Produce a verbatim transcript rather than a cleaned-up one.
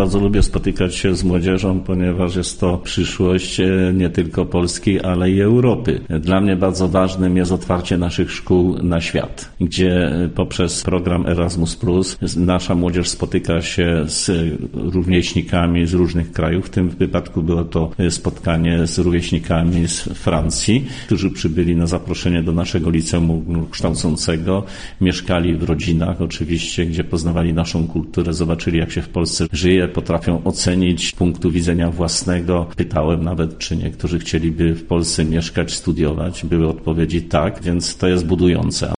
bardzo lubię spotykać się z młodzieżą, ponieważ jest to przyszłość nie tylko Polski, ale i Europy. Dla mnie bardzo ważnym jest otwarcie naszych szkół na świat, gdzie poprzez program Erasmus plus nasza młodzież spotyka się z rówieśnikami z różnych krajów. W tym wypadku było to spotkanie z rówieśnikami z Francji, którzy przybyli na zaproszenie do naszego liceum kształcącego, mieszkali w rodzinach oczywiście, gdzie poznawali naszą kulturę, zobaczyli jak się w Polsce żyje, potrafią ocenić z punktu widzenia własnego. Pytałem nawet, czy niektórzy chcieliby w Polsce mieszkać, studiować. Były odpowiedzi tak, więc to jest budujące.